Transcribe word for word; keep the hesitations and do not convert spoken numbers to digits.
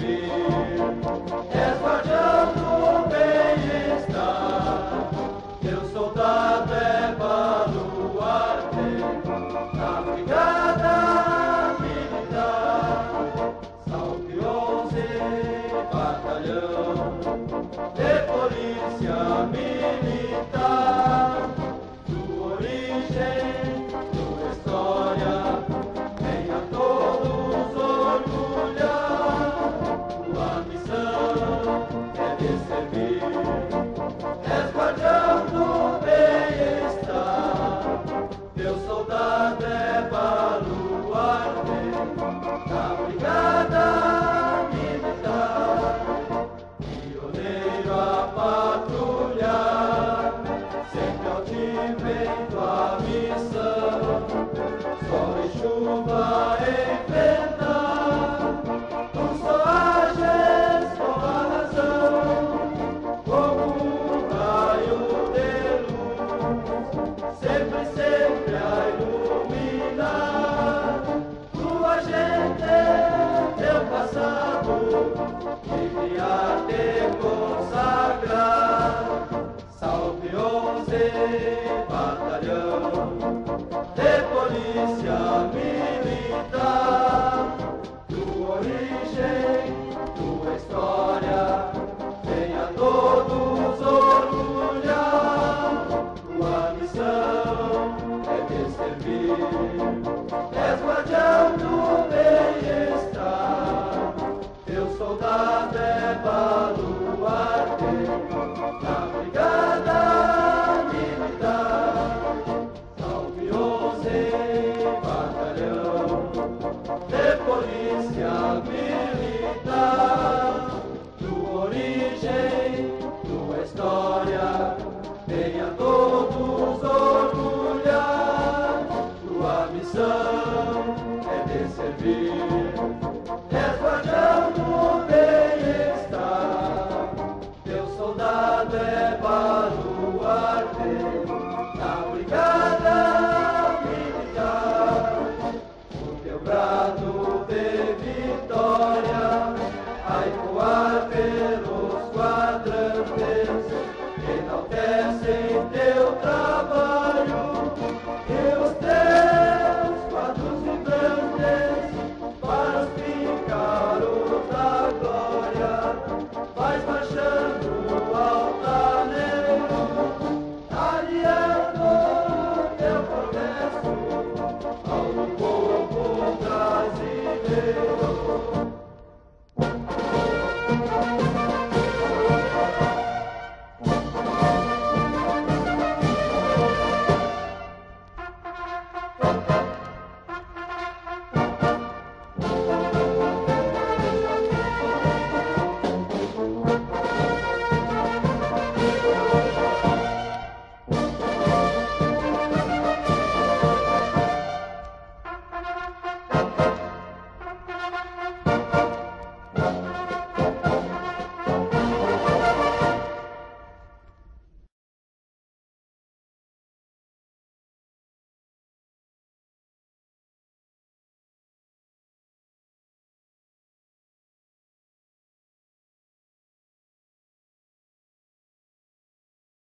servir. És guardião do bem-estar, teu soldado é baluarte na brigada militar. Salve onze batalhão de polícia militar, tua origem, tua história, venha todos orgulhar. Tua missão é de servir. És guardião do bem-estar, teu soldado é baluarte na brigada militar. Pioneiro a patrulhar, sempre altivo em tua missão. Sol e chuva enfrentar, tu só ages com a razão. Como um raio de luz, sempre, sempre a iluminar. Tua gente, teu passado, vive a te consagrar. Salve onze batalhão de polícia militar, tua origem, tua história, venha todos orgulhar. Tua missão é de servir. És guardião do bem-estar, teu soldado